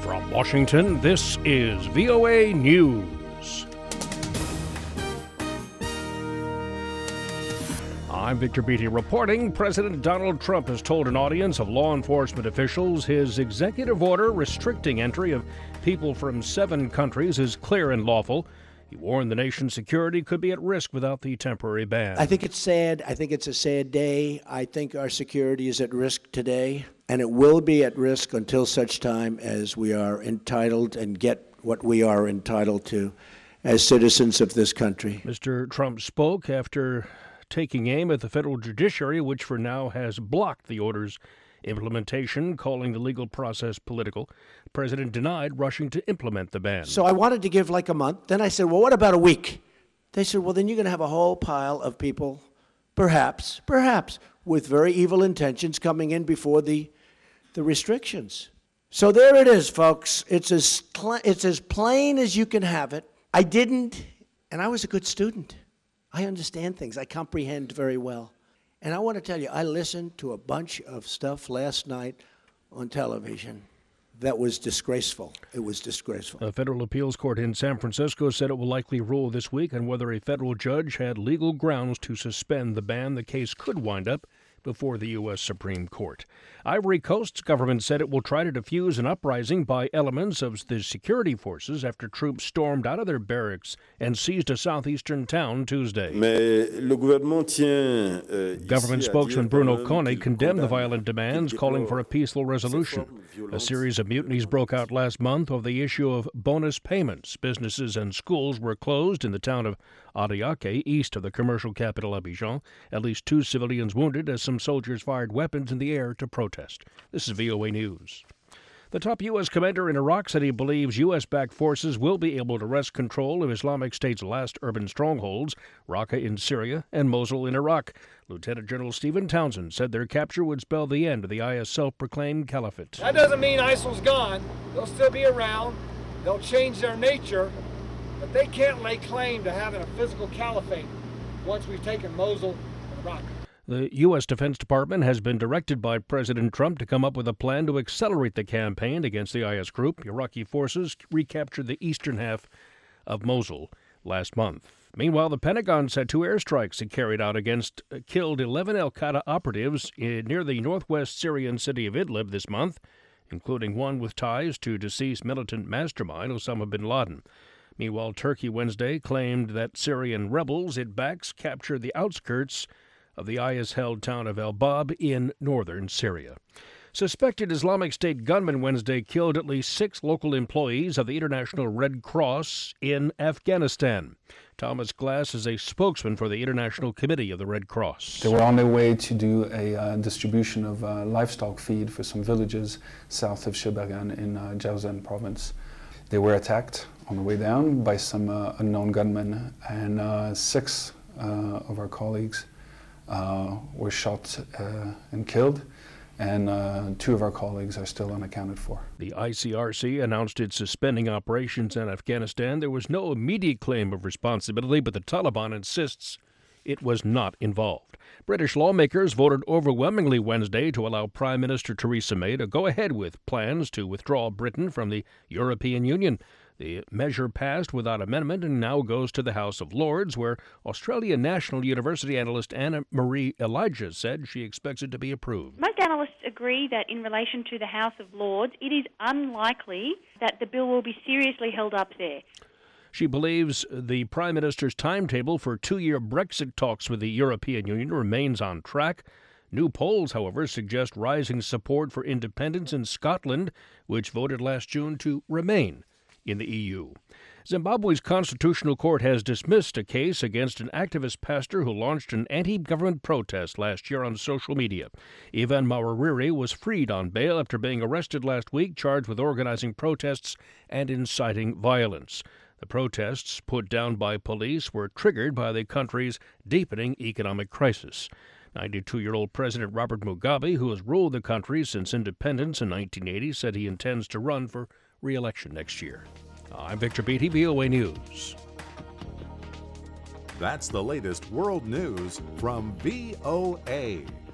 From Washington, this is VOA News. I'm Victor Beatty reporting. President Donald Trump has told an audience of law enforcement officials his executive order restricting entry of people from 7 countries is clear and lawful. He warned the nation's security could be at risk without the temporary ban. I think it's sad. I think it's a sad day. I think our security is at risk today, and it will be at risk until such time as we are entitled and get what we are entitled to as citizens of this country. Mr. Trump spoke after taking aim at the federal judiciary, which for now has blocked the order's implementation, calling the legal process political. The president denied rushing to implement the ban. So I wanted to give like a month. Then I said, well, what about a week? They said, well, then you're going to have a whole pile of people, perhaps, with very evil intentions coming in before the restrictions. So there it is, folks. It's as plain as you can have it. I didn't, and I was a good student. I understand things. I comprehend very well. And I want to tell you, I listened to a bunch of stuff last night on television that was disgraceful. It was disgraceful. A federal appeals court in San Francisco said it will likely rule this week on whether a federal judge had legal grounds to suspend the ban. The case could wind up before the U.S. Supreme Court. Ivory Coast's government said it will try to defuse an uprising by elements of the security forces after troops stormed out of their barracks and seized a southeastern town Tuesday. Government spokesman Bruno Kone condemned the violent demands, calling for a peaceful resolution. A series of mutinies broke out last month over the issue of bonus payments. Businesses and schools were closed in the town of Adiake, east of the commercial capital Abidjan. At least 2 civilians wounded as some soldiers fired weapons in the air to protest. This is VOA News. The top U.S. commander in Iraq said he believes U.S.-backed forces will be able to wrest control of Islamic State's last urban strongholds, Raqqa in Syria and Mosul in Iraq. Lieutenant General Stephen Townsend said their capture would spell the end of the IS self-proclaimed caliphate. That doesn't mean ISIL's gone. They'll still be around. They'll change their nature. But they can't lay claim to having a physical caliphate once we've taken Mosul and Raqqa. The U.S. Defense Department has been directed by President Trump to come up with a plan to accelerate the campaign against the IS group. Iraqi forces recaptured the eastern half of Mosul last month. Meanwhile, the Pentagon said 2 airstrikes it carried out killed 11 al-Qaeda operatives near the northwest Syrian city of Idlib this month, including one with ties to deceased militant mastermind Osama bin Laden. Meanwhile, Turkey Wednesday claimed that Syrian rebels it backs captured the outskirts of the IS-held town of El-Bab in northern Syria. Suspected Islamic State gunmen Wednesday killed at least 6 local employees of the International Red Cross in Afghanistan. Thomas Glass is a spokesman for the International Committee of the Red Cross. They were on their way to do a distribution of livestock feed for some villages south of Shebaghan in Jowzjan province. They were attacked on the way down by some unknown gunmen, and 6 of our colleagues were shot and killed, and 2 of our colleagues are still unaccounted for. The ICRC announced it's suspending operations in Afghanistan. There was no immediate claim of responsibility, but the Taliban insists it was not involved. British lawmakers voted overwhelmingly Wednesday to allow Prime Minister Theresa May to go ahead with plans to withdraw Britain from the European Union. The measure passed without amendment and now goes to the House of Lords, where Australian National University analyst Anna Marie Elijah said she expects it to be approved. Most analysts agree that in relation to the House of Lords, it is unlikely that the bill will be seriously held up there. She believes the Prime Minister's timetable for 2-year Brexit talks with the European Union remains on track. New polls, however, suggest rising support for independence in Scotland, which voted last June to remain in the EU. Zimbabwe's Constitutional Court has dismissed a case against an activist pastor who launched an anti-government protest last year on social media. Ivan Mawarire was freed on bail after being arrested last week, charged with organizing protests and inciting violence. The protests, put down by police, were triggered by the country's deepening economic crisis. 92-year-old President Robert Mugabe, who has ruled the country since independence in 1980, said he intends to run for re-election next year. I'm Victor Beatty, VOA News. That's the latest world news from VOA.